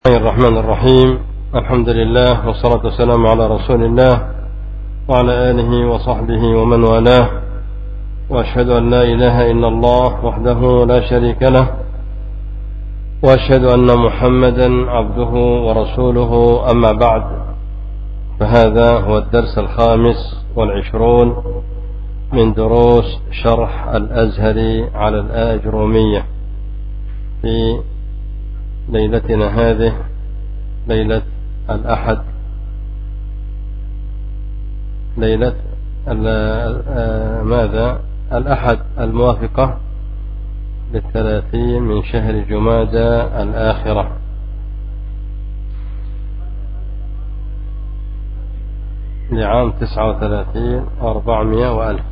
بسم الله الرحمن الرحيم. الحمد لله والصلاة والسلام على رسول الله وعلى آله وصحبه ومن والاه، وأشهد أن لا إله إلا الله وحده لا شريك له، وأشهد أن محمدا عبده ورسوله. أما بعد، فهذا هو الدرس 25 من دروس شرح الأزهري على الآجرومية في ليلتنا هذه، ليلة الأحد، ليلة الأحد الموافقة 30 من شهر جمادى الآخرة لعام 39 و400 وألف.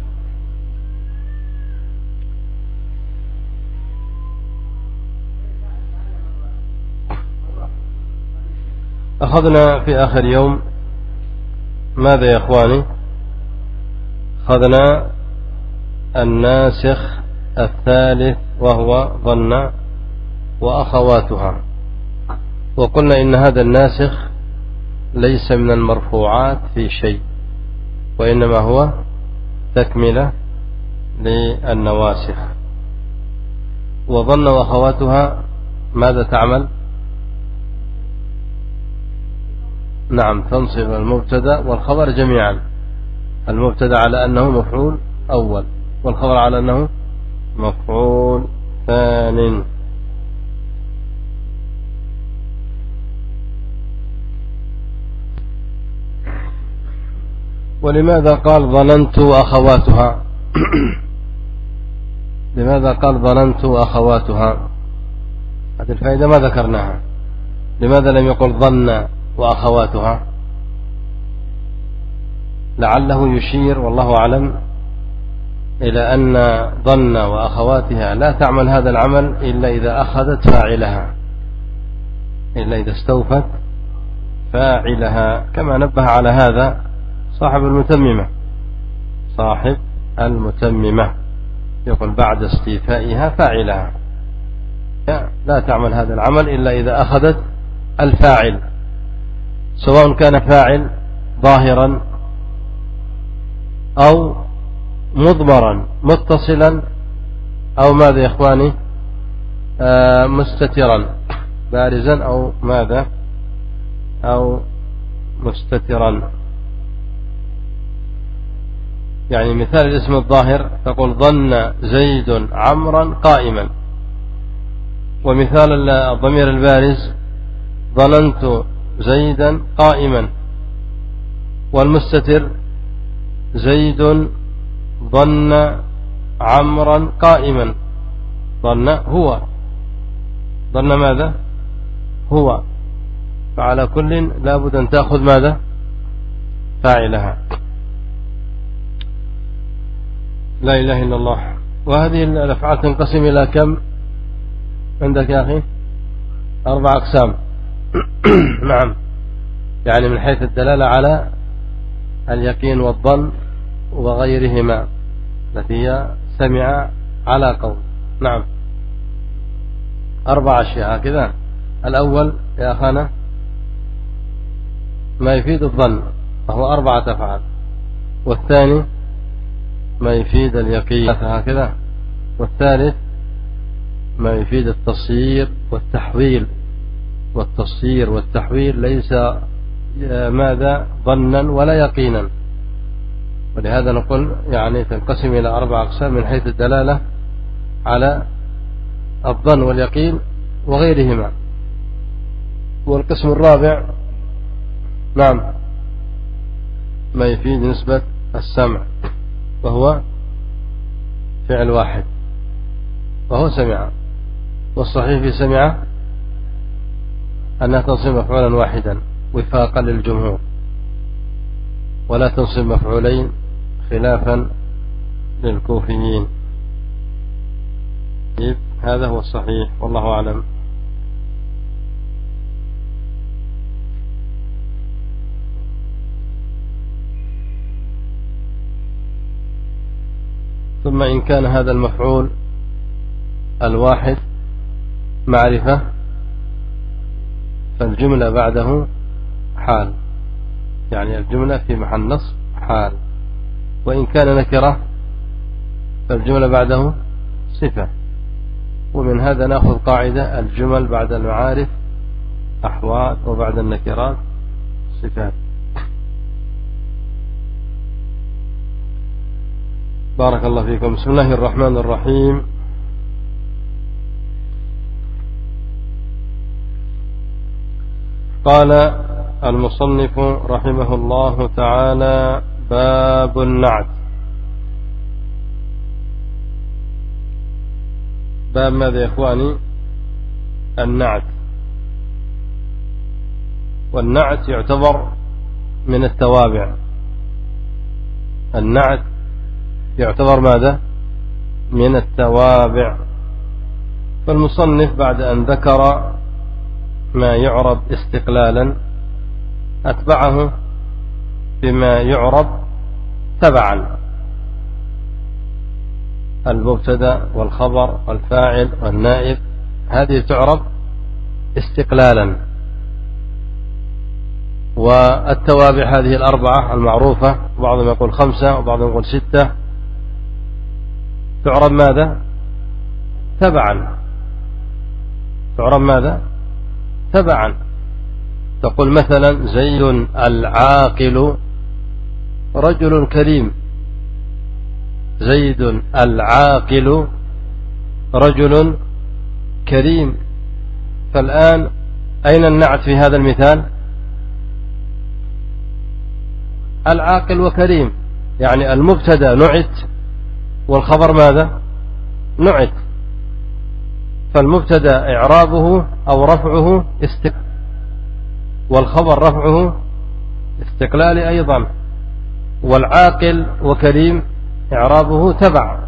أخذنا في آخر يوم ماذا يا إخواني؟ أخذنا الناسخ الثالث وهو ظن وأخواتها، وقلنا إن هذا الناسخ ليس من المرفوعات في شيء، وإنما هو تكملة للنواسخ. وظن وأخواتها ماذا تعمل؟ نعم، تنصب المبتدأ والخبر جميعا. المبتدأ على أنه مفعول أول، والخبر على أنه مفعول ثان. ولماذا قال ظننت أخواتها؟ لماذا قال ظننت أخواتها؟ هذه الفائدة ما ذكرناها. لماذا لم يقل ظن وأخواتها؟ لعله يشير والله أعلم إلى أن ظن وأخواتها لا تعمل هذا العمل إلا إذا أخذت فاعلها، إلا إذا استوفت فاعلها، كما نبه على هذا صاحب المتممة يقول بعد استيفائها فاعلها، لا تعمل هذا العمل إلا إذا أخذت الفاعل، سواء كان فاعل ظاهرا أو مضمرا متصلا أو ماذا يا إخواني مستترا بارزا أو ماذا أو مستترا. يعني مثال الاسم الظاهر تقول ظن زيد عمرا قائما، ومثال الضمير البارز ظننت زيدا قائما، والمستتر زيد ظن عمرا قائما. ظن هو، ظن ماذا هو، فعلى كل لابد أن تأخذ ماذا فاعلها. لا إله إلا الله. وهذه الأفعال تنقسم إلى كم عندك يا أخي؟ 4 أقسام. نعم، يعني من حيث الدلالة على اليقين والظن وغيرهما التي هي سمع على قول. نعم، 4 أشياء هكذا. الأول يا أخانا ما يفيد الظن وهو 4 أفعال، والثاني ما يفيد اليقين هكذا، والثالث ما يفيد التصيير والتحويل، والتصيير والتحويل ليس ماذا ظنا ولا يقينا، ولهذا نقول يعني تنقسم إلى 4 أقسام من حيث الدلالة على الظن واليقين وغيرهما. والقسم الرابع نعم ما يفيد نسبة السمع، وهو فعل واحد وهو سمع، والصحيح في سمع أنها تنصب مفعولا واحدا وفاقا للجمهور، ولا تنصب مفعولين خلافا للكوفيين. هذا هو الصحيح والله أعلم. ثم إن كان هذا المفعول الواحد معرفة فالجملة بعده حال، يعني الجملة في محل نصب حال. وإن كان نكرة فالجملة بعده صفة. ومن هذا نأخذ قاعدة: الجمل بعد المعارف أحوال، وبعد النكرات صفات. بارك الله فيكم. بسم الله الرحمن الرحيم. قال المصنف رحمه الله تعالى: باب النعت. باب ماذا يا إخواني؟ النعت. والنعت يعتبر من التوابع. النعت يعتبر ماذا؟ من التوابع. فالمصنف بعد أن ذكر ما يعرب استقلالا أتبعه بما يعرب تبعا: المبتدأ والخبر والفاعل والنائب، هذه تعرب استقلالا. والتوابع هذه الأربعة المعروفة، بعضهم يقول 5 وبعضهم يقول 6، تعرب ماذا؟ تبعا. تعرب ماذا؟ تبعا. تقول مثلا: زيد العاقل رجل كريم. زيد العاقل رجل كريم. فالآن أين النعت في هذا المثال؟ العاقل وكريم، يعني المبتدأ نعت والخبر ماذا؟ نعت. فالمبتدأ إعرابه أو رفعه والخبر رفعه استقلالي أيضا. والعاقل وكريم إعرابه تبع.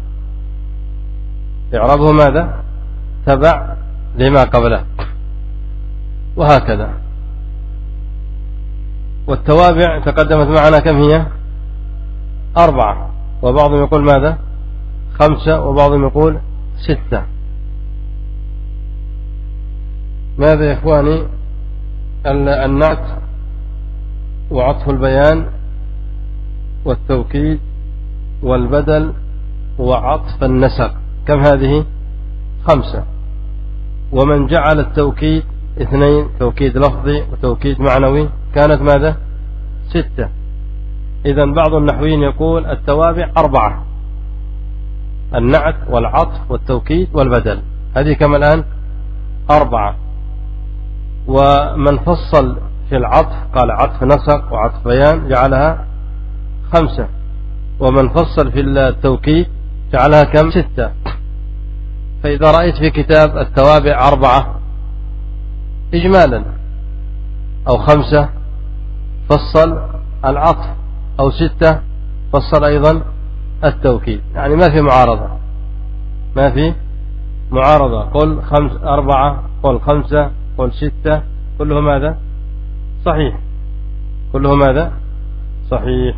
إعرابه ماذا؟ تبع لما قبله. وهكذا. والتوابع تقدمت معنا كم هي؟ 4، وبعضهم يقول ماذا؟ 5، وبعضهم يقول 6. ماذا يا إخواني؟ النعت وعطف البيان والتوكيد والبدل وعطف النسق، كم هذه؟ 5. ومن جعل التوكيد 2، توكيد لفظي وتوكيد معنوي، كانت ماذا؟ 6. إذن بعض النحويين يقول التوابع 4: النعت والعطف والتوكيد والبدل، هذه كم الآن؟ 4. ومن فصل في العطف قال عطف نسق وعطف بيان جعلها 5. ومن فصل في التوكيد جعلها كم؟ 6. فإذا رأيت في كتاب التوابع 4 إجمالا، أو 5 فصل العطف، أو 6 فصل أيضا التوكيد، يعني ما في معارضة، ما في معارضة. قل 4، قل 5، قل 6، كله ماذا؟ صحيح. كله ماذا؟ صحيح.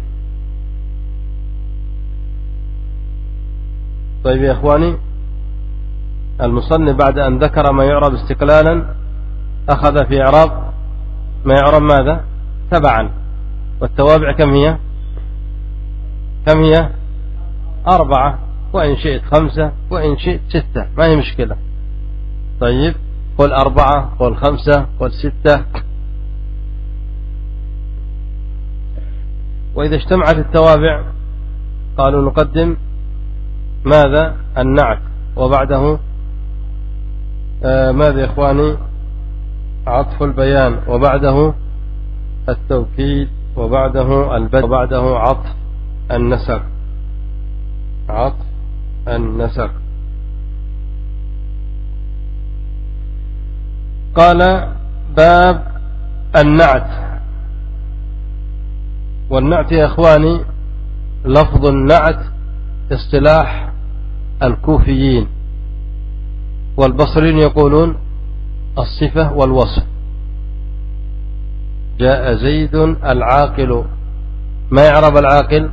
طيب يا إخواني، المصنف بعد أن ذكر ما يعرب استقلالا أخذ في إعراب ما يعرب ماذا؟ تبعا. والتوابع كم هي؟ كم هي؟ 4، وإن شئت 5 وإن شئت 6، ما هي مشكلة. طيب قل 4، قل 5، قل 6. وإذا اجتمعت التوابع قالوا نقدم ماذا؟ النعت، وبعده ماذا يا إخواني؟ عطف البيان، وبعده التوكيد، وبعده البدل، وبعده عطف النسق. عطف النسق. قال: باب النعت. والنعت يا إخواني لفظ النعت اصطلاح الكوفيين، والبصريين يقولون الصفة والوصف. جاء زيد العاقل، ما يعرب العاقل؟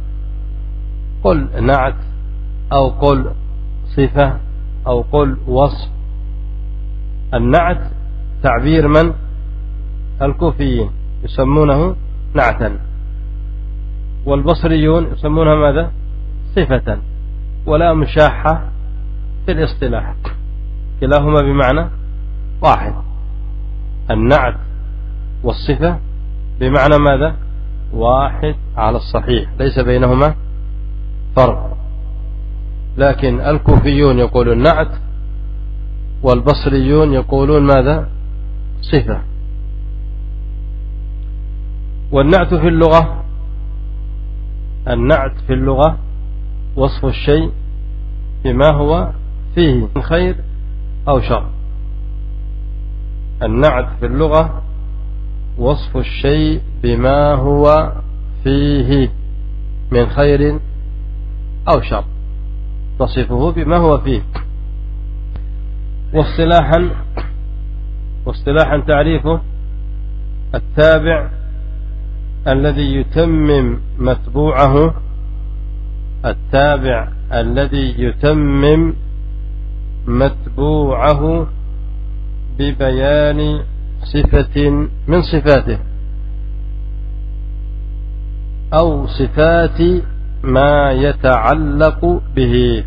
قل نعت، أو قل صفة، أو قل وصف. النعت تعبير من؟ الكوفيين يسمونه نعتا، والبصريون يسمونها ماذا؟ صفة، ولا مشاحة في الاصطلاح، كلاهما بمعنى واحد. النعت والصفة بمعنى ماذا؟ واحد على الصحيح، ليس بينهما فرق. لكن الكوفيون يقولون نعت، والبصريون يقولون ماذا؟ صفة. والنعت في اللغة، النعت في اللغة وصف الشيء بما هو فيه من خير أو شر. النعت في اللغة وصف الشيء بما هو فيه من خير أو شر، تصفه بما هو فيه. واصطلاحا تعريفه التابع الذي يتمم متبوعه، التابع الذي يتمم متبوعه ببيان صفة من صفاته أو صفات ما يتعلق به.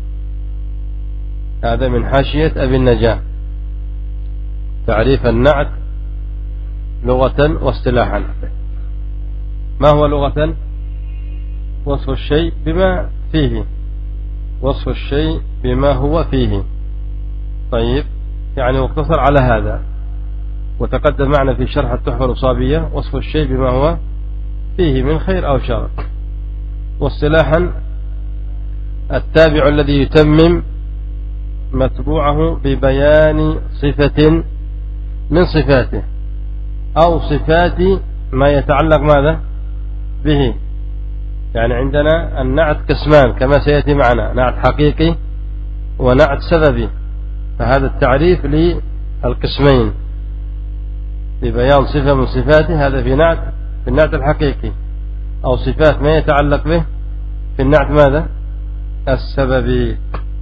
هذا من حاشية أبي النجاة، تعريف النعت لغة واصطلاحا. ما هو لغة؟ وصف الشيء بما فيه، وصف الشيء بما هو فيه. طيب، يعني مقتصر على هذا، وتقدم معنا في شرح التحفة الأصابية وصف الشيء بما هو فيه من خير أو شر. واصطلاحا التابع الذي يتمم متبوعه ببيان صفة من صفاته أو صفات ما يتعلق ماذا به. يعني عندنا النعت قسمان كما سيأتي معنا، نعت حقيقي ونعت سببي، فهذا التعريف للقسمين ببيان صفة من صفاته، هذا في النعت الحقيقي، أو صفات ما يتعلق به في النعت ماذا؟ السببي.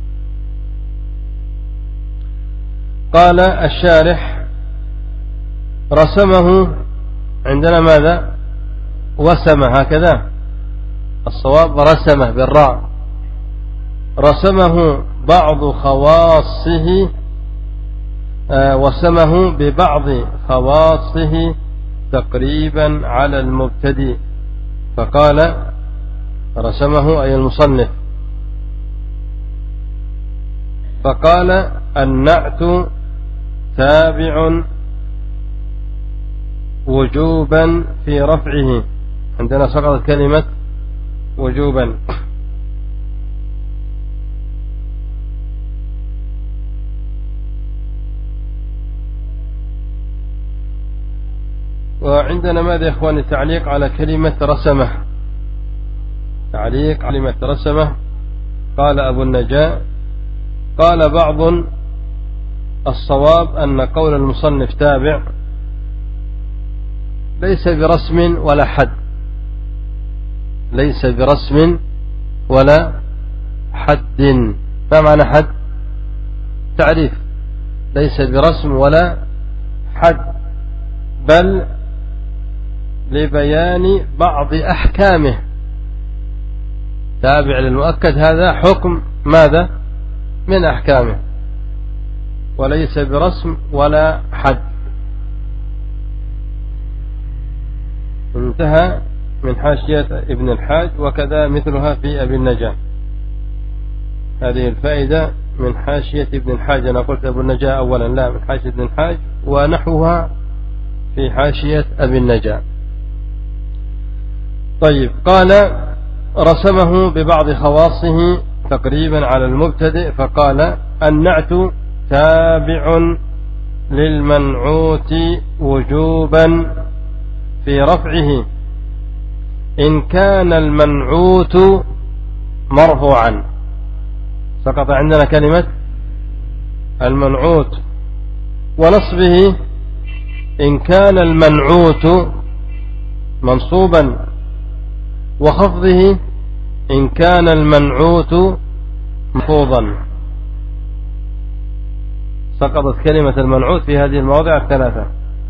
قال الشارح رسمه، عندنا ماذا؟ وسم، هكذا الصواب رسمه بالراء. رسمه بعض خواصه، وسمه ببعض خواصه تقريبا على المبتدئ، فقال رسمه أي المصنف، فقال النعت تابع وجوبا في رفعه. عندنا سقطت كلمة وجوبا، وعندنا ماذا يا إخواني؟ تعليق على كلمة رسمه، تعليق على كلمة رسمه. قال أبو النجاة قال بعض الصواب أن قول المصنف تابع ليس برسم ولا حد، ليس برسم ولا حد. ما معنى حد؟ تعريف، ليس برسم ولا حد، بل لبيان بعض أحكامه. تابع للمؤكد هذا حكم ماذا؟ من أحكامه، وليس برسم ولا حد. انتهى من حاشية ابن الحاج، وكذا مثلها في أبي النجاة. هذه الفائدة من حاشية ابن الحاج، أنا قلت أبو النجاة أولا، لا، من حاشية ابن الحاج، ونحوها في حاشية أبي النجاة. طيب، قال رسمه ببعض خواصه تقريبا على المبتدئ، فقال النعت تابع للمنعوت وجوبا في رفعه إن كان المنعوت مرفوعا. سقط عندنا كلمة المنعوت، ونصبه إن كان المنعوت منصوبا، وخفضه إن كان المنعوت مخفوضا. سقطت كلمة المنعوت في هذه المواضع الثلاثة.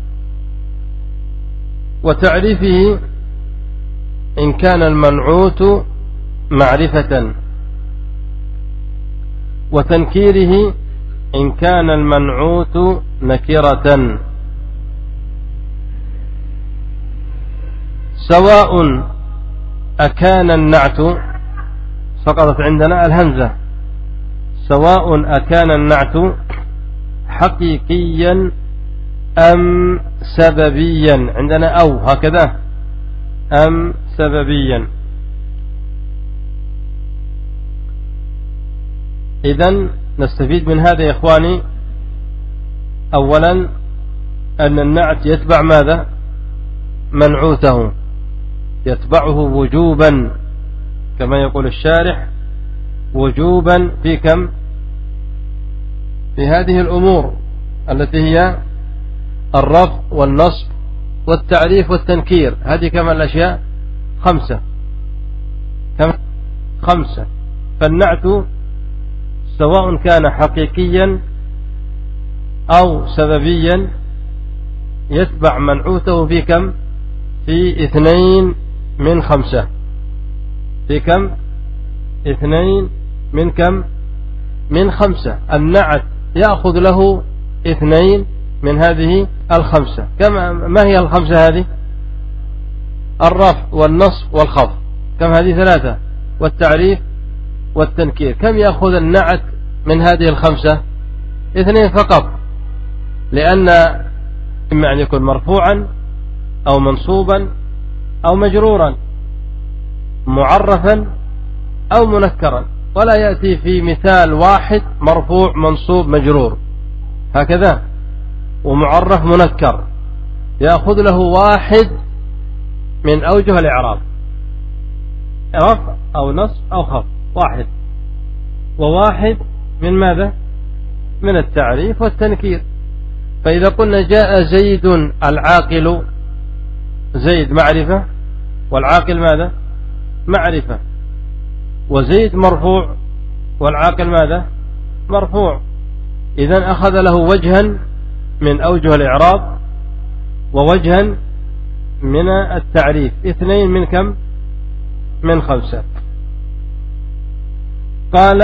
وتعريفه إن كان المنعوت معرفة، وتنكيره إن كان المنعوت نكرة، سواء أكان النعت، سقطت عندنا الهمزة، سواء أكان النعت حقيقيا أم سببيا، عندنا أو هكذا، أم سببيا. إذن نستفيد من هذا يا إخواني أولا أن النعت يتبع ماذا؟ منعوته، يتبعه وجوبا كما يقول الشارح، وجوبا في كم؟ في هذه الأمور التي هي الرفع والنصب والتعريف والتنكير، هذه كما الأشياء خمسة. فالنعت سواء كان حقيقيا أو سببيا يتبع منعوته في كم؟ في 2 من 5. في كم؟ 2 من كم؟ من 5. النعت يأخذ له 2 من هذه 5. ما هي 5 هذه؟ الرفع والنصب والخفض، كم هذه؟ 3. والتعريف والتنكير، كم يأخذ النعت من هذه 5؟ 2 فقط، لأن إما أن يكون مرفوعا أو منصوبا أو مجرورا، معرفا أو منكرا، ولا يأتي في مثال واحد مرفوع منصوب مجرور هكذا ومعرف منكر، يأخذ له 1 من أوجه الإعراب، رفع أو نصب أو خفض، 1 و1 من ماذا؟ من التعريف والتنكير. فإذا قلنا جاء زيد العاقل، زيد معرفة والعاقل ماذا؟ معرفة، وزيد مرفوع والعاقل ماذا؟ مرفوع. إذن أخذ له وجها من أوجه الإعراب ووجها من التعريف، 2 من كم؟ من 5. قال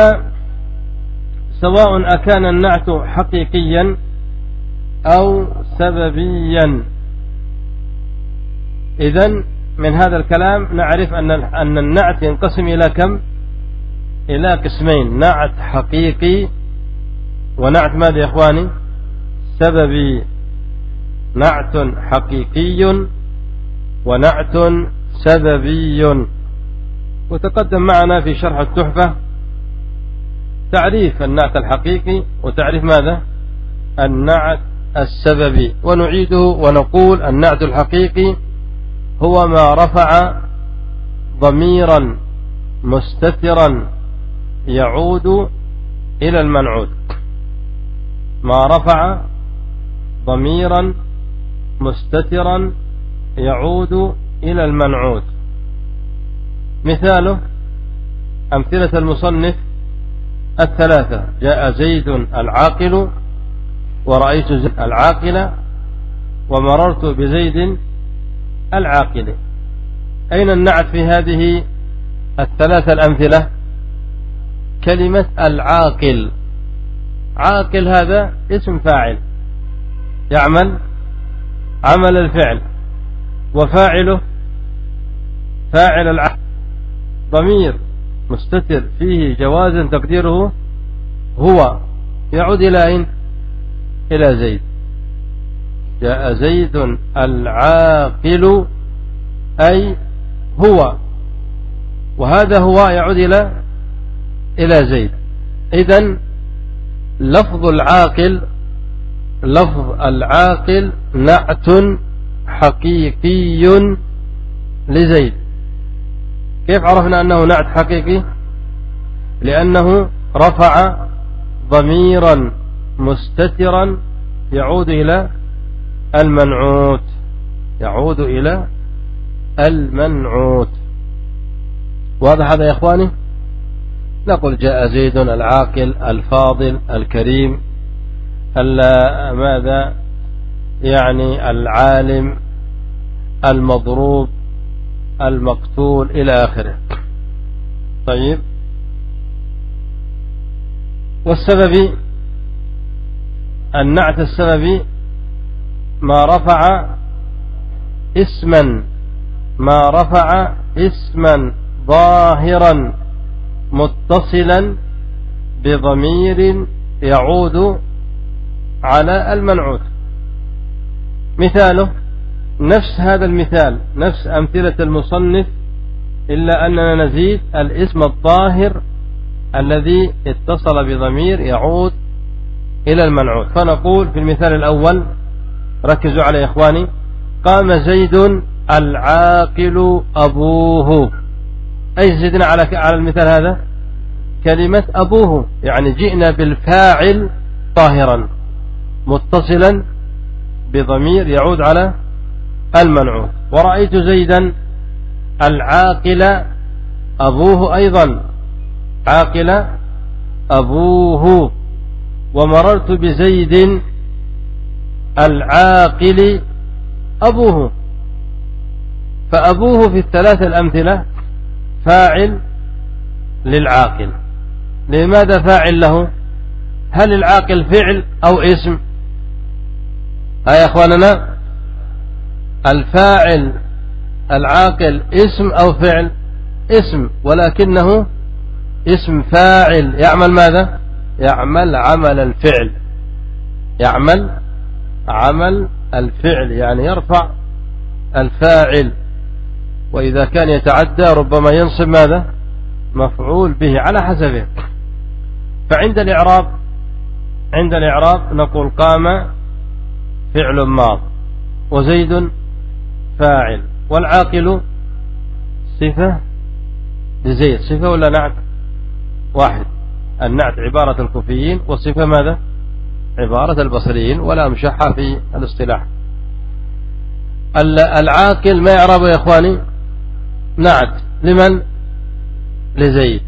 سواء أكان النعت حقيقيا أو سببيا. إذن من هذا الكلام نعرف أن النعت ينقسم إلى كم؟ إلى قسمين: نعت حقيقي ونعت ماذا يا إخواني؟ سببي. نعت حقيقي ونعت سببي. وتقدم معنا في شرح التحفة تعريف النعت الحقيقي وتعريف ماذا؟ النعت السببي، ونعيده ونقول النعت الحقيقي هو ما رفع ضميرا مستترا يعود إلى المنعوت، ما رفع ضميرا مستترا يعود إلى المنعوت. مثاله أمثلة المصنف 3: جاء زيد العاقل، ورأيت زيد العاقل، ومررت بزيد العاقل. أين النعت في هذه 3 الأمثلة؟ كلمة العاقل. عاقل هذا اسم فاعل يعمل عمل الفعل، وفاعله فاعل العاقل، ضمير مستتر فيه جوازا تقديره هو، يعود إلى أين؟ إلى زيد. جاء زيد العاقل أي هو، وهذا هو يعود إلى زيد. إذن لفظ العاقل نعت حقيقي لزيد. كيف عرفنا أنه نعت حقيقي؟ لأنه رفع ضميرا مستترا يعود إلى المنعوت، يعود إلى المنعوت. واضح هذا يا إخواني؟ نقول جاء زيد العاقل الفاضل الكريم ماذا يعني العالم المضروب المقتول إلى آخره. طيب، والسبب النعت السببي ما رفع اسما ظاهرا متصلا بضمير يعود على المنعوت. مثاله نفس هذا المثال، نفس أمثلة المصنف، إلا أننا نزيد الاسم الظاهر الذي اتصل بضمير يعود إلى المنعوت. فنقول في المثال الأول، ركزوا على إخواني: قام زيد العاقل أبوه. أي زدنا على المثال هذا؟ كلمة أبوه، يعني جئنا بالفاعل طاهرا متصلا بضمير يعود على المنعوت. ورأيت زيدا العاقل أبوه، أيضا عاقل أبوه. ومررت بزيد العاقل أبوه. فأبوه في الثلاث الأمثلة فاعل للعاقل. لماذا فاعل له؟ هل العاقل فعل أو اسم؟ يا أخواننا، الفاعل العاقل اسم أو فعل؟ اسم، ولكنه اسم فاعل يعمل ماذا؟ يعمل عمل الفعل، يعمل عمل الفعل، يعني يرفع الفاعل. وإذا كان يتعدى ربما ينصب ماذا؟ مفعول به على حسبه. فعند الإعراب نقول قام فعل ماض، وزيد فاعل، والعاقل صفة لزيد. صفة ولا نعت؟ واحد. النعت عبارة الكوفيين، والصفة ماذا؟ عبارة البصريين، ولا مشحة في الاصطلاح. العاقل ما يعربه يا إخواني؟ نعت لمن؟ لزيد.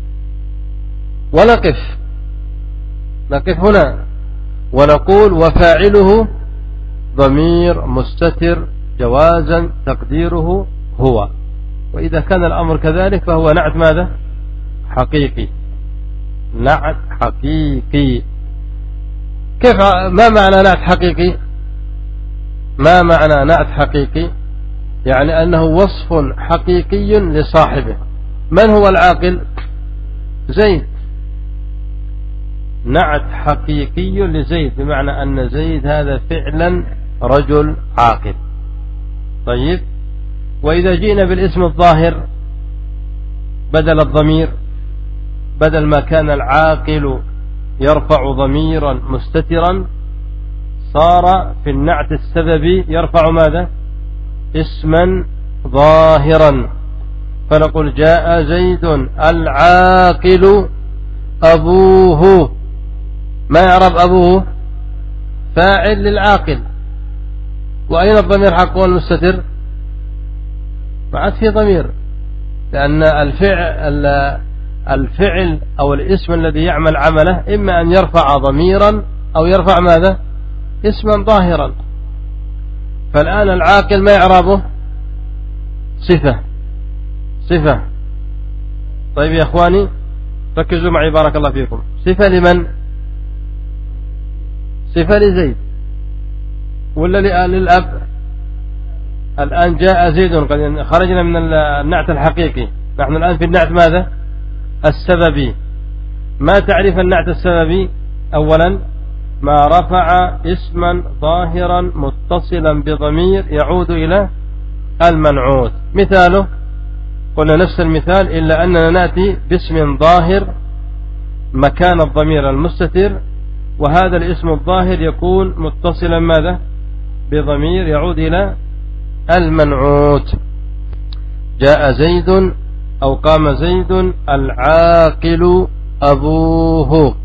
ونقف هنا ونقول وفاعله ضمير مستتر جوازا تقديره هو. وإذا كان الأمر كذلك فهو نعت ماذا؟ حقيقي، نعت حقيقي. كيف؟ ما معنى نعت حقيقي؟ ما معنى نعت حقيقي؟ يعني أنه وصف حقيقي لصاحبه. من هو العاقل؟ زيد. نعت حقيقي لزيد، بمعنى أن زيد هذا فعلا رجل عاقل. طيب، وإذا جئنا بالاسم الظاهر بدل الضمير، بدل ما كان العاقل يرفع ضميرا مستترا، صار في النعت السببي يرفع ماذا؟ اسما ظاهرا. فنقول جاء زيد العاقل أبوه. ما يعرف أبوه؟ فاعل للعاقل. وأين الضمير حقه المستتر؟ ما عاد في ضمير، لأن الفعل أو الاسم الذي يعمل عمله إما أن يرفع ضميرا أو يرفع ماذا؟ اسما ظاهرا. فالآن العاقل ما يعرفه؟ صفة. طيب يا أخواني ركزوا معي بارك الله فيكم. صفة لمن؟ صفة لزيد ولا للأب؟ الآن جاء زيد، قد خرجنا من النعت الحقيقي، نحن الآن في النعت ماذا؟ السببي. ما تعرف النعت السببي؟ أولا ما رفع اسما ظاهرا متصلا بضمير يعود إلى المنعوت. مثاله قلنا نفس المثال، إلا أننا نأتي باسم ظاهر مكان الضمير المستتر، وهذا الاسم الظاهر يكون متصلا ماذا؟ بضمير يعود إلى المنعوت. جاء زيد أو قام زيد العاقل أبوه.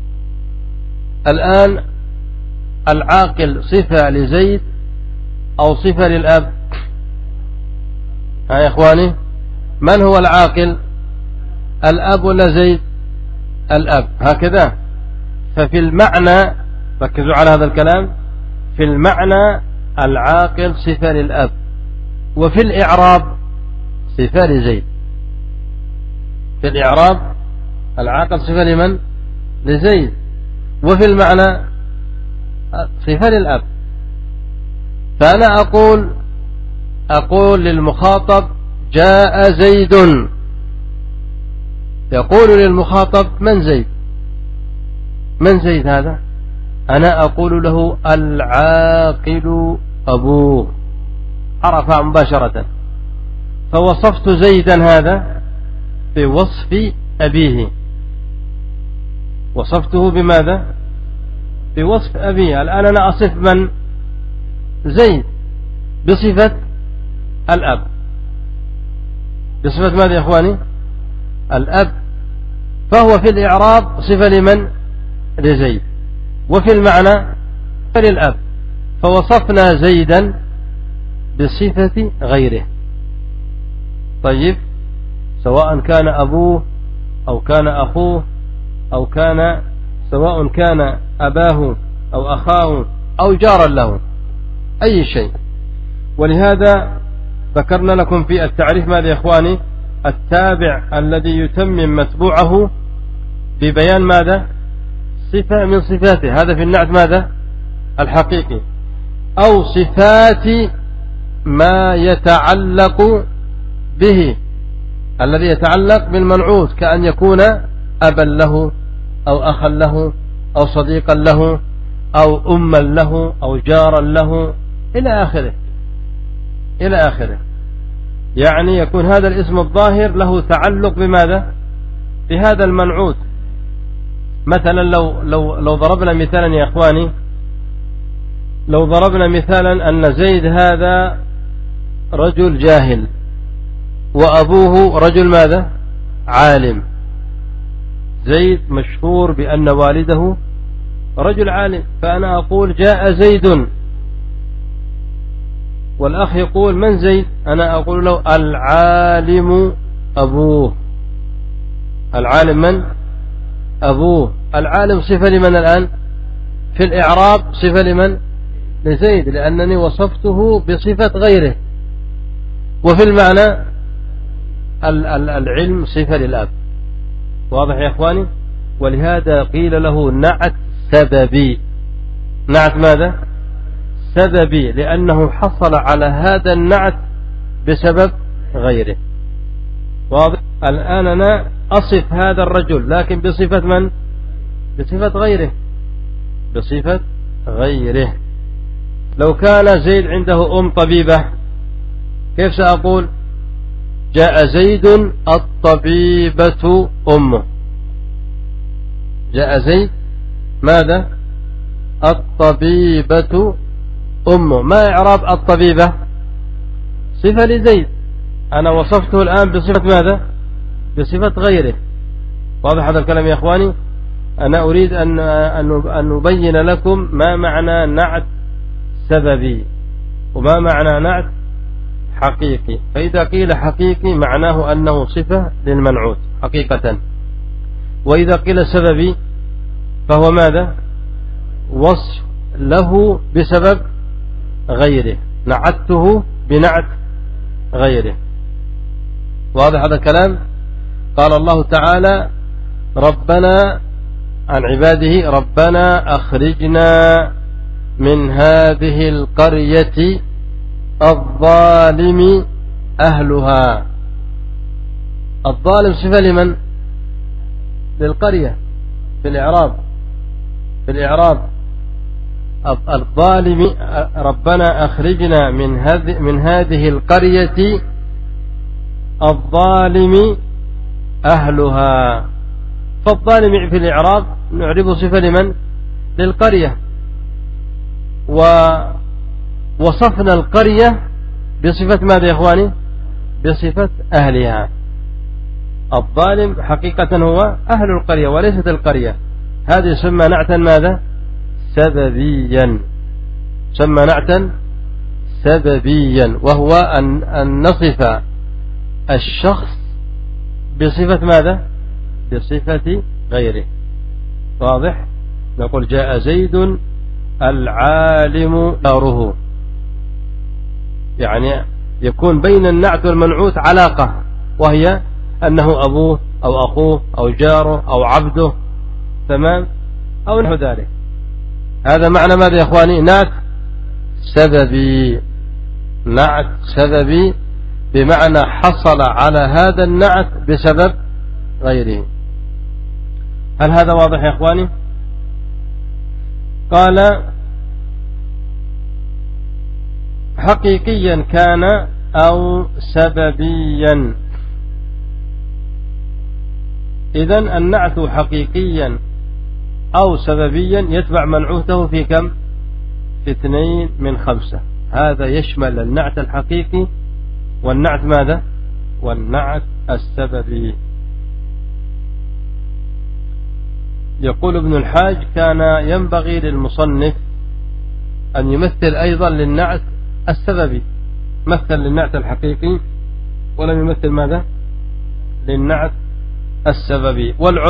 الآن العاقل صفة لزيد أو صفة للأب؟ يا إخواني، من هو العاقل؟ الأب ولا زيد؟ الأب، هكذا. ففي المعنى ركزوا على هذا الكلام. في المعنى العاقل صفة للأب، وفي الإعراب صفة لزيد. في الإعراب العاقل صفة لمن؟ لزيد. وفي المعنى صفة للأب. فأنا أقول للمخاطب جاء زيد، يقول للمخاطب من زيد؟ من زيد هذا؟ أنا أقول له العاقل أبوه، عرفها مباشرة. فوصفت زيدا هذا بوصف أبيه، وصفته بماذا؟ بوصف أبيه. الآن أنا أصف من؟ زيد بصفة الأب. بصفة ماذا يا إخواني؟ الأب. فهو في الإعراب صفة لمن؟ لزيد. وفي المعنى للأب. فوصفنا زيدا بصفة غيره. طيب، سواء كان أبوه أو كان أخوه أو كان، سواء كان أباه أو أخاه أو جارا له، أي شيء. ولهذا ذكرنا لكم في التعريف ماذا يا إخواني؟ التابع الذي يتمم متبوعه ببيان ماذا؟ صفة من صفاته. هذا في النعت ماذا؟ الحقيقي، أو صفات ما يتعلق به، الذي يتعلق بالمنعوت، كأن يكون أبا له أو أخا له أو صديقا له أو أما له أو جارا له إلى آخره، إلى آخره. يعني يكون هذا الاسم الظاهر له تعلق بماذا؟ بهذا المنعوت. مثلا لو ضربنا مثالا يا إخواني، لو ضربنا مثالا أن زيد هذا رجل جاهل وأبوه رجل ماذا؟ عالم. زيد مشهور بأن والده رجل عالم، فأنا أقول جاء زيد، والأخ يقول من زيد؟ أنا أقول له العالم أبوه. العالم من؟ أبوه. العالم صفة لمن الآن؟ في الإعراب صفة لمن؟ لزيد، لأنني وصفته بصفة غيره. وفي المعنى العلم صفة للأب. واضح يا إخواني؟ ولهذا قيل له نعت سببي. نعت ماذا؟ سببي، لأنه حصل على هذا النعت بسبب غيره. واضح؟ الآن أنا أصف هذا الرجل لكن بصفة من؟ بصفة غيره، بصفة غيره. لو كان زيد عنده أم طبيبة كيف سأقول؟ جاء زيد الطبيبة أمه. جاء زيد ماذا؟ الطبيبة أمه. ما إعراب الطبيبة؟ صفة لزيد، أنا وصفته الآن بصفة ماذا؟ بصفة غيره. واضح هذا الكلام يا إخواني؟ أنا أريد أن نبين لكم ما معنى نعت سببي وما معنى نعت حقيقي. فإذا قيل حقيقي معناه أنه صفة للمنعوت حقيقة، وإذا قيل سببي فهو ماذا؟ وصف له بسبب غيره، نعته بنعت غيره. واضح هذا الكلام؟ قال الله تعالى ربنا عن عباده ربنا أخرجنا من هذه القرية الظالم أهلها. الظالم صفة لمن؟ للقرية في الإعراب. في الإعراب الظالم ربنا أخرجنا من هذه القرية الظالم أهلها. فالظالم في الإعراب نعرب صفة لمن؟ للقرية. ووصفنا القرية بصفة ماذا يا إخواني؟ بصفة أهلها. الظالم حقيقة هو أهل القرية وليست القرية. هذه يسمى نعتا ماذا؟ سببيا. سمى نعتا سببيا، وهو أن نصف الشخص بصفة ماذا؟ بصفة غيره. واضح؟ نقول جاء زيد العالم داره، يعني يكون بين النعت والمنعوت علاقة، وهي أنه أبوه أو أخوه أو جاره أو عبده، تمام، أو نحو ذلك. هذا معنى ماذا يا إخواني؟ نعت سببي. نعت سببي بمعنى حصل على هذا النعت بسبب غيره. هل هذا واضح يا إخواني؟ قال حقيقيا كان أو سببيا. إذن النعت حقيقيا أو سببيا يتبع منعوته في كم؟ في 2 من 5. هذا يشمل النعت الحقيقي والنعت ماذا؟ والنعت السببي. يقول ابن الحاج كان ينبغي للمصنف أن يمثل أيضا للنعت السببي، مثل للنعت الحقيقي ولم يمثل ماذا؟ للنعت السببي.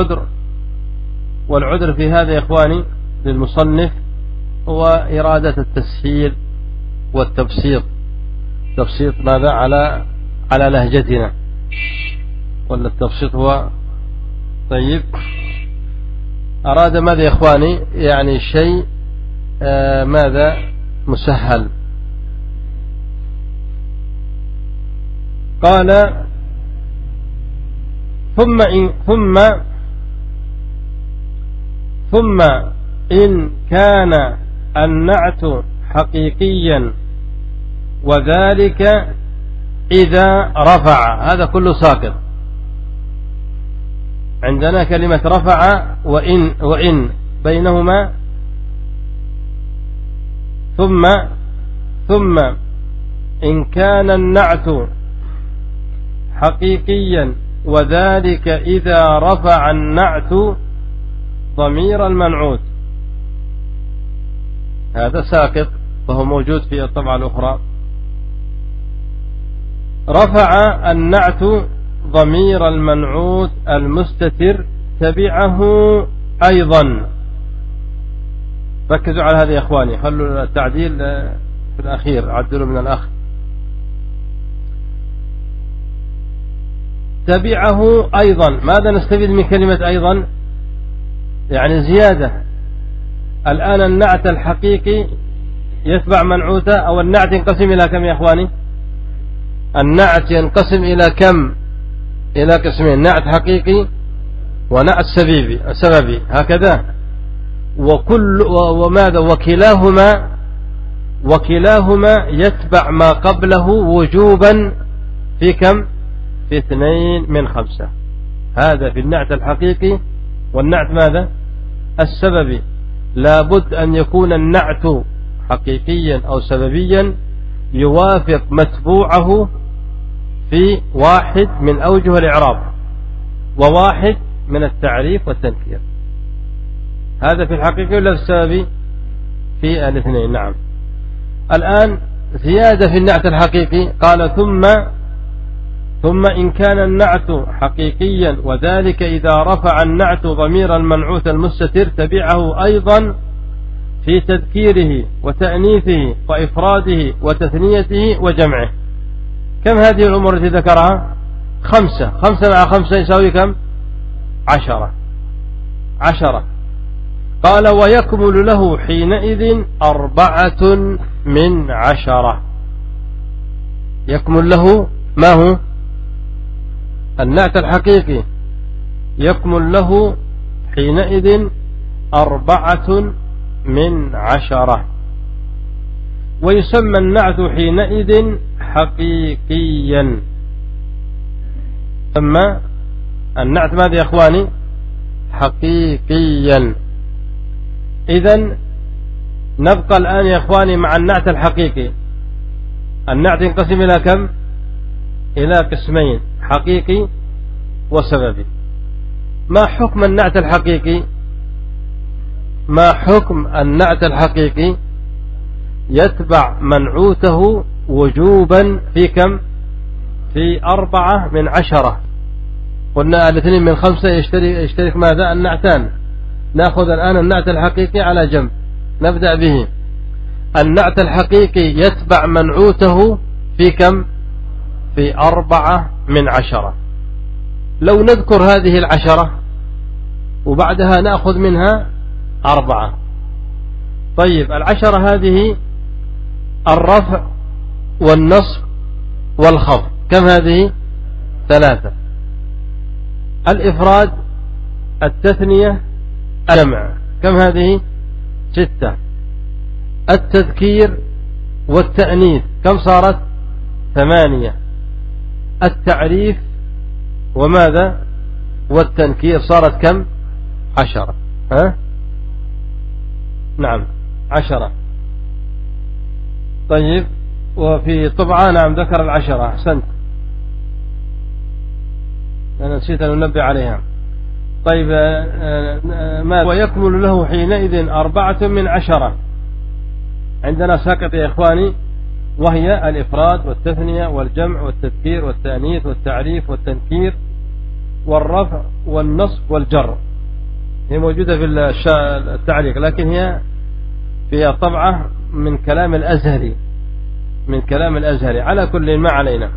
والعذر في هذا يا إخواني للمصنف هو إرادة التسهيل والتبسيط. تبسيط ماذا؟ على لهجتنا، ولا التبسيط هو طيب. أراد ماذا يا إخواني؟ يعني شيء ماذا؟ مسهل. قال ثم إن كان النعت حقيقيا وذلك إذا رفع. هذا كله ساقط عندنا، كلمة رفع وإن بينهما. ثم إن كان النعت حقيقيا وذلك إذا رفع النعت ضمير المنعوت. هذا ساقط وهو موجود في الطبعة الأخرى. رفع النعت ضمير المنعوت المستتر تبعه أيضا. ركزوا على هذا يا إخواني، خلوا التعديل في الأخير، عدلوا من الأخ. تبعه أيضا. ماذا نستفيد من كلمة أيضا؟ يعني زيادة. الآن النعت الحقيقي يتبع منعوته، أو النعت ينقسم إلى كم يا إخواني؟ النعت ينقسم إلى كم؟ إلى قسمين: نعت حقيقي ونعت سببي، هكذا. وماذا؟ وكلاهما يتبع ما قبله وجوبا في كم؟ في 2 من 5. هذا في النعت الحقيقي. والنعت ماذا؟ السببي. لابد أن يكون النعت حقيقيا أو سببيا يوافق متبوعه في 1 من أوجه الإعراب و1 من التعريف والتنكير. هذا في الحقيقي ولا في السببي؟ في 2. نعم. الآن زيادة في النعت الحقيقي. قال ثم إن كان النعت حقيقيا وذلك إذا رفع النعت ضمير المنعوت المستتر تبعه أيضا في تذكيره وتأنيثه وإفراده وتثنيته وجمعه. كم هذه الأمور التي ذكرها؟ 5. 5 مع 5 يساوي كم؟ 10. قال ويكمل له حينئذ 4 من 10. يكمل له ما هو؟ النعت الحقيقي. يكمل له حينئذ 4 من 10. ويسمى النعت حينئذ حقيقيا. ثم النعت ماذا يا إخواني؟ حقيقيا. إذن نبقى الآن يا إخواني مع النعت الحقيقي. النعت ينقسم إلى كم؟ إلى قسمين: حقيقي وسببي. ما حكم النعت الحقيقي؟ ما حكم النعت الحقيقي؟ يتبع منعوته وجوبا في كم؟ في 4 من 10. قلنا 2 من 5 يشترك ماذا؟ النعتان. نأخذ الآن النعت الحقيقي على جنب. نبدأ به. النعت الحقيقي يتبع منعوته في كم؟ في 4/10. لو نذكر هذه 10 وبعدها نأخذ منها 4. طيب 10 هذه الرفع والنصب والخفض، كم هذه؟ 3. الإفراد، التثنية، الجمع، كم هذه؟ 6. التذكير والتأنيث كم صارت؟ 8. التعريف وماذا؟ والتنكير صارت كم؟ 10. نعم 10. طيب وفي طبعا نعم ذكر 10. أحسنت، أنا نسيت أن أنبه عليها. طيب ويكمل له حينئذ 4/10. عندنا ساقط يا إخواني، وهي الإفراد والتثنية والجمع والتذكير والتأنيث والتعريف والتنكير والرفع والنصب والجر. هي موجودة في التعليق، لكن هي في طبعة من كلام الأزهري، من كلام الأزهري. على كل ما علينا.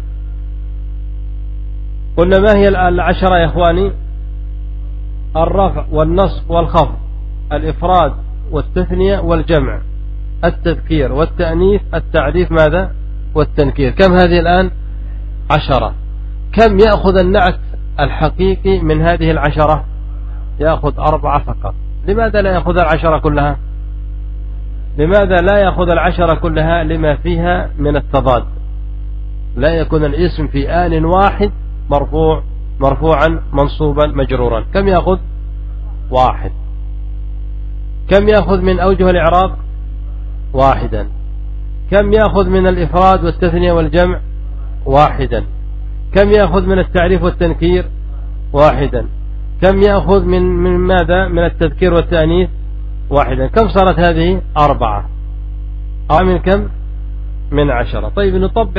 قلنا ما هي 10 يا إخواني؟ الرفع والنصب والخفض، الإفراد والتثنية والجمع، التذكير والتأنيث، التعريف ماذا؟ والتنكير. كم هذه الآن؟ 10. كم يأخذ النعت الحقيقي من هذه 10؟ يأخذ 4 فقط. لماذا لا يأخذ 10 كلها؟ لماذا لا يأخذ 10 كلها؟ لما فيها من التضاد. لا يكون الاسم في آن واحد مرفوعا منصوبا مجرورا. كم يأخذ؟ 1. كم يأخذ من أوجه الإعراب؟ 1. كم يأخذ من الإفراد والتثنية والجمع؟ 1. كم يأخذ من التعريف والتنكير؟ 1. كم يأخذ من ماذا؟ من التذكير والتأنيث؟ 1. كم صارت هذه؟ 4. من كم؟ من 10. طيب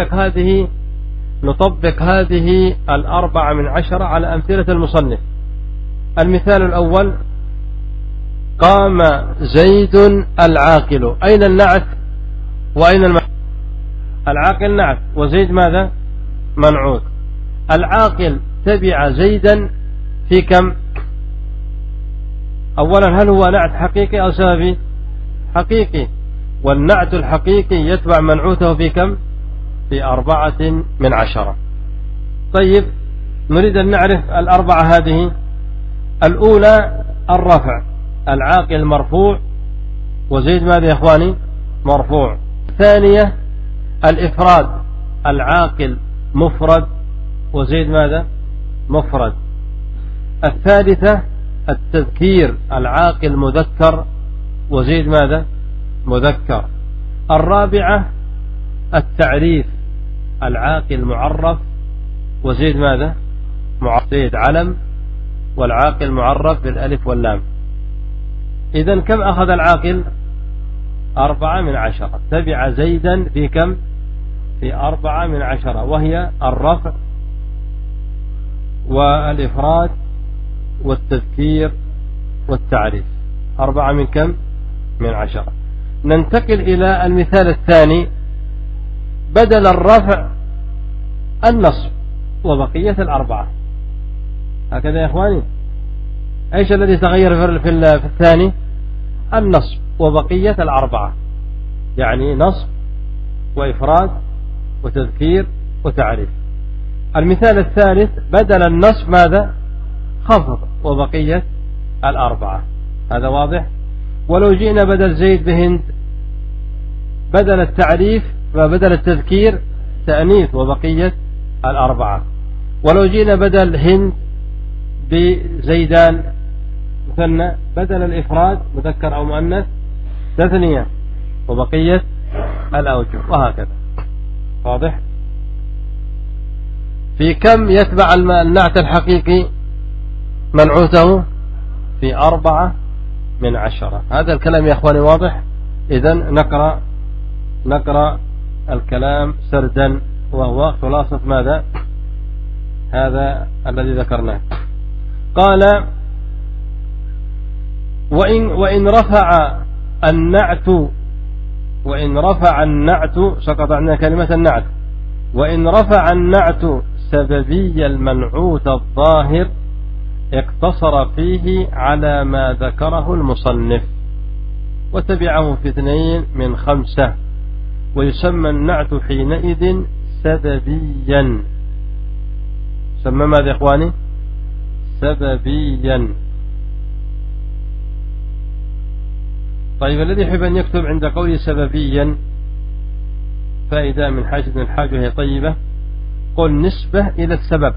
نطبق هذه 4/10 على أمثلة المصنف. المثال الأول: قام زيد العاقل. أين النعت وأين المنعوت؟ العاقل نعت وزيد ماذا؟ منعوت. العاقل تبع زيدا في كم؟ أولا هل هو نعت حقيقي أو سببي؟ حقيقي. والنعت الحقيقي يتبع منعوته في كم؟ في 4/10. طيب نريد أن نعرف 4 هذه. الأولى الرفع، العاقل مرفوع وزيد ماذا يا إخواني؟ مرفوع. الثانية الإفراد، العاقل مفرد وزيد ماذا؟ مفرد. الثالثة التذكير، العاقل مذكر وزيد ماذا؟ مذكر. الرابعة التعريف، العاقل معرف وزيد ماذا؟ زيد علم، والعاقل معرف بالألف واللام. إذن كم أخذ العاقل؟ 4/10. تبع زيدا في كم؟ في 4/10، وهي الرفع والإفراد والتذكير والتعريف. 4 من كم؟ من 10. ننتقل إلى المثال الثاني: بدل الرفع النصب وبقية 4. هكذا يا إخواني. ايش الذي تغير في الثاني؟ النصب وبقية 4، يعني نصب وإفراد وتذكير وتعريف. المثال الثالث: بدل النصب ماذا؟ خفض وبقية 4. هذا واضح. ولو جئنا بدل زيد بهند، بدل التعريف وبدل التذكير تأنيث وبقية 4. ولو جئنا بدل هند بزيدان مثنى، بدل الإفراد مذكر أو مؤنث تثنية وبقية الأوجه، وهكذا. واضح. في كم يتبع النعت الحقيقي منعوته؟ في 4/10. هذا الكلام يا أخواني واضح. إذن نقرأ الكلام سردا، وهو خلاصة ماذا؟ هذا الذي ذكرناه. قال: وإن رفع النعت سقط عندنا كلمة النعت. وإن رفع النعت سببي المنعوت الظاهر اقتصر فيه على ما ذكره المصنف وتبعه في 2 من 5 ويسمى النعت حينئذ سببيا. سمى ماذا يا إخواني؟ سببيا. طيب الذي يحب أن يكتب عند قوله سببيا فائدة من حاجة من الحاجة وهي طيبة. قل نسبة إلى السبب،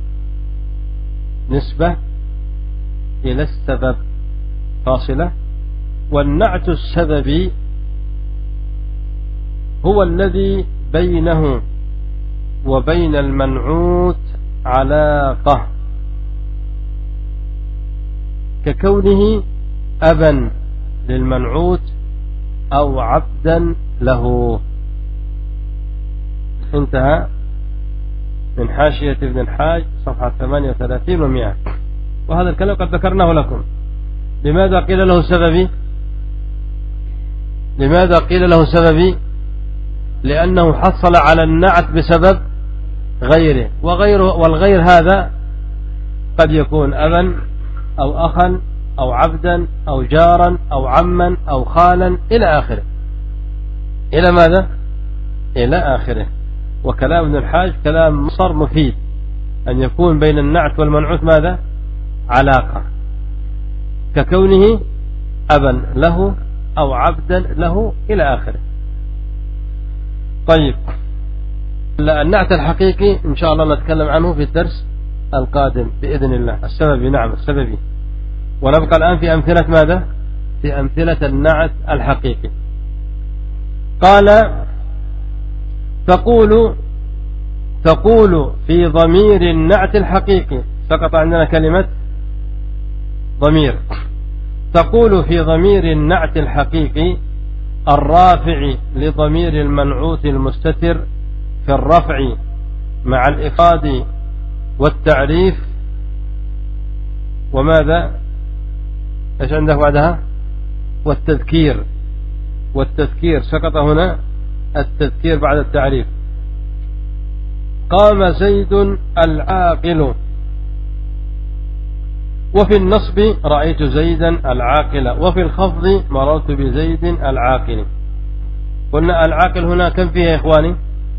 نسبة إلى السبب فاصلة. والنعت السببي هو الذي بينه وبين المنعوت علاقة، ككونه أبا للمنعوت أو عبدا له. انتهى من حاشية ابن الحاج صفحة 38 و100. وهذا الكلام قد ذكرناه لكم. لماذا قيل له سببي؟ لماذا قيل له سببي؟ لأنه حصل على النعت بسبب غيره، والغير هذا قد يكون أبا أو أخا أو عبدا أو جارا أو عما أو خالا إلى آخره. إلى ماذا؟ إلى آخره. وكلام ابن الحاج كلام مصر مفيد، أن يكون بين النعت والمنعوت ماذا؟ علاقة، ككونه أبا له أو عبدا له إلى آخره. طيب النعت الحقيقي إن شاء الله نتكلم عنه في الدرس القادم بإذن الله. السببي، نعم السببي. ونبقى الآن في أمثلة ماذا؟ في أمثلة النعت الحقيقي. قال تقول في ضمير النعت الحقيقي، سقط عندنا كلمة ضمير. تقول في ضمير النعت الحقيقي الرافع لضمير المنعوت المستتر في الرفع مع الإفراد والتعريف وماذا؟ ايش عندك بعدها؟ والتذكير سقط هنا التذكير بعد التعريف. قام زيد العاقل. وفي النصب رأيت زيدا العاقل. وفي الخفض مررت بزيد العاقل. قلنا العاقل هنا كم فيه يا إخواني؟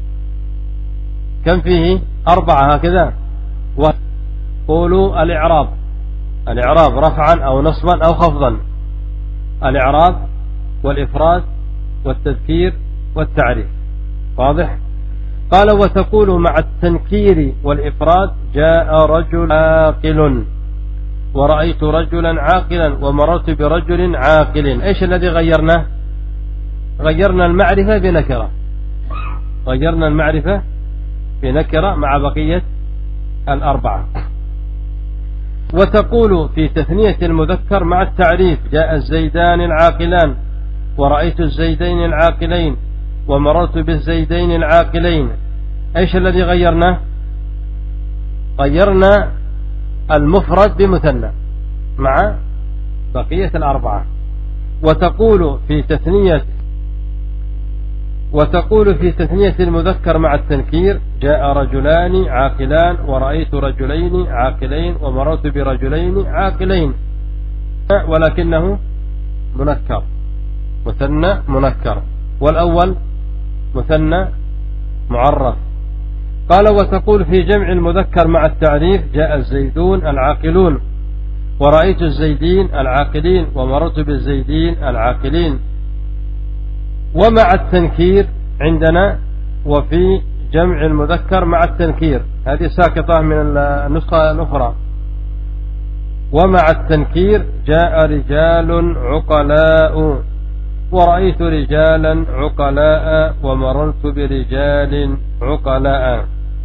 كم فيه؟ 4 هكذا. وقولوا الإعراب رفعا أو نصبا أو خفضا. الإعراب والإفراد والتذكير والتعريف. واضح؟ قال وتقول مع التنكير والإفراد جاء رجل عاقل ورأيت رجلا عاقلا ومررت برجل عاقل. ايش الذي غيرناه؟ غيرنا المعرفة بنكرة. غيرنا المعرفة بنكرة مع بقية 4. وتقول في تثنية المذكر مع التعريف جاء الزيدان العاقلان ورأيت الزيدين العاقلين ومررت بالزيدين العاقلين. ايش الذي غيرناه؟ غيرنا المفرد بمثنى مع بقية 4. وتقول في تثنية المذكر مع التنكير جاء رجلان عاقلان ورأيت رجلين عاقلين ومررت برجلين عاقلين، ولكنه منكر، مثنى منكر، والأول مثنى معرف. قال وتقول في جمع المذكر مع التعريف جاء الزيدون العاقلون ورأيت الزيدين العاقلين ومررت بالزيدين العاقلين. ومع التنكير عندنا وفي جمع المذكر مع التنكير، هذه ساقطة من النسخة الأخرى. ومع التنكير جاء رجال عقلاء ورأيت رجالا عقلاء ومررت برجال عقلاء.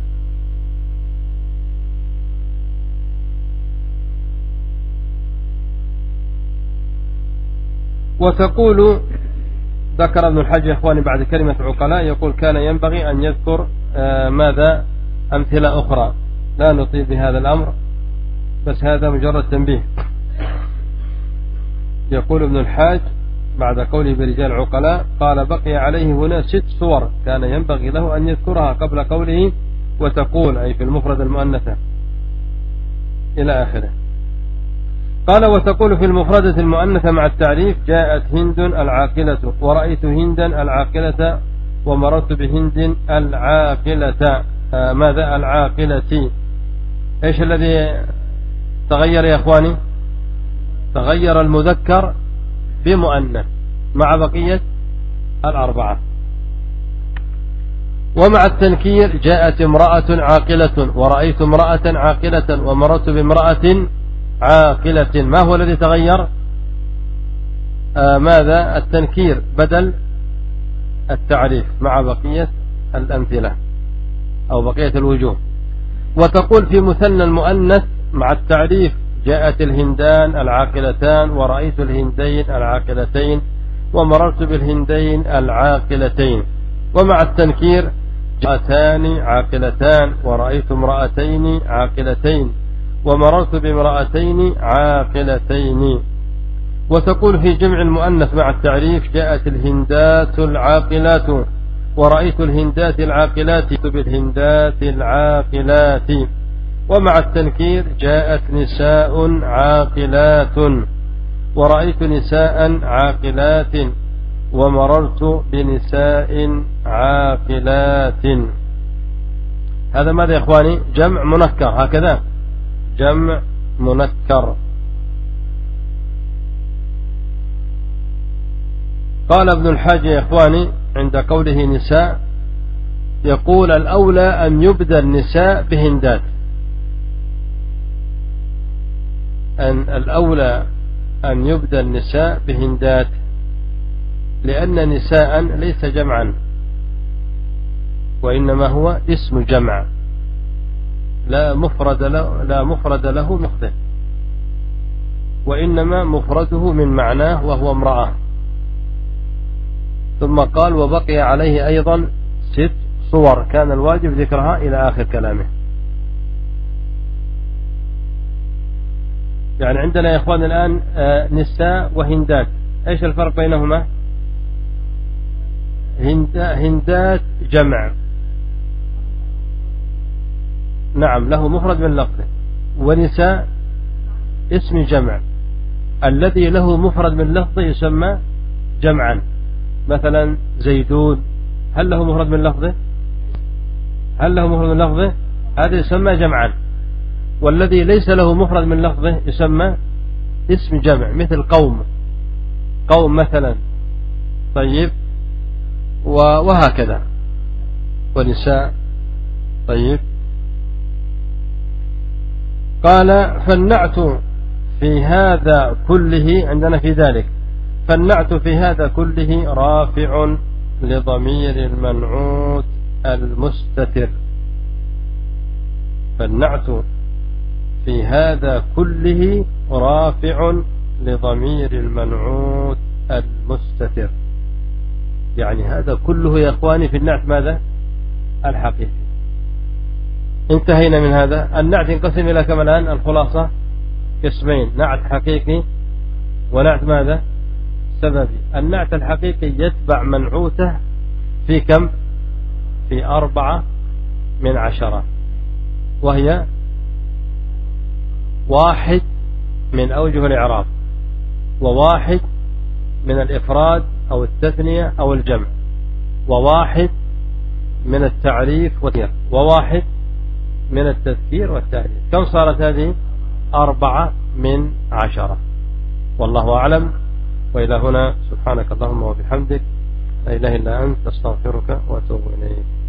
وتقول ذكر ابن الحاج يا إخواني بعد كلمة عقلاء يقول كان ينبغي أن يذكر ماذا؟ أمثلة أخرى. لا نطيل بهذا الأمر، بس هذا مجرد تنبيه. يقول ابن الحاج بعد قوله برجال عقلاء قال بقي عليه هنا 6 صور كان ينبغي له أن يذكرها قبل قوله وتقول أي في المفرد المؤنثة إلى آخره. قال وتقول في المفردة المؤنثة مع التعريف جاءت هند العاقلة ورأيت هندا العاقلة ومررت بهند العاقلة. ماذا العاقلة؟ ايش الذي تغير يا اخواني؟ تغير المذكر بمؤنث مع بقية 4. ومع التنكير جاءت امرأة عاقلة ورأيت امرأة عاقلة ومررت بامرأة عاقلة. ما هو الذي تغير؟ ماذا؟ التنكير بدل التعريف مع بقية الأمثلة أو بقية الوجوه. وتقول في مثنى المؤنث مع التعريف جاءت الهندان العاقلتان ورأيت الهندين العاقلتين ومررت بالهندين العاقلتين. ومع التنكير جاءتان عاقلتان ورأيت امرأتين عاقلتين ومررت بامرأتين عاقلتين. وتقول في جمع المؤنث مع التعريف جاءت الهندات العاقلات ورأيت الهندات العاقلات بالهندات العاقلات. ومع التنكير جاءت نساء عاقلات ورأيت نساء عاقلات ومررت بنساء عاقلات. هذا ماذا يا إخواني؟ جمع منكر، هكذا جمع منكر. قال ابن الحاج يا إخواني عند قوله نساء يقول الأولى أن يبدى النساء بهندات، الأولى أن يبدى النساء بهندات لأن نساء ليس جمعا وإنما هو اسم جمع لا مفرد له مفرد وإنما مفرده من معناه وهو امرأة. ثم قال وبقي عليه أيضا 6 صور كان الواجب ذكرها إلى آخر كلامه. يعني عندنا يا إخوان الآن نساء وهندات، إيش الفرق بينهما؟ هندات جمع، نعم له مفرد من لفظه، ونساء اسم جمع، الذي له مفرد من لفظه يسمى جمعا. مثلا زيدون هل له مفرد من لفظه؟ هل له مفرد من لفظه؟ هذا يسمى جمعا. والذي ليس له مفرد من لفظه يسمى اسم جمع، مثل قوم مثلا. طيب وهكذا ونساء. طيب قال فالنعت في هذا كله عندنا في ذلك فالنعت في هذا كله رافع لضمير المنعوت المستتر. فالنعت في هذا كله رافع لضمير المنعوت المستتر. يعني هذا كله يا اخواني في النعت ماذا؟ الحقيقي. انتهينا من هذا. النعت ينقسم إلى كم الآن؟ الخلاصة قسمين، نعت حقيقي ونعت ماذا؟ سببي. النعت الحقيقي يتبع منعوته في كم؟ في 4/10، وهي 1 من أوجه الإعراب، و1 من الإفراد أو التثنية أو الجمع، و1 من التعريف والتذكير، و1 من التذكير والتأنيث. كم صارت هذه؟ 4/10. والله أعلم. وإلى هنا سبحانك اللهم وبحمدك لا إله إلا أنت أستغفرك وأتوب إليك.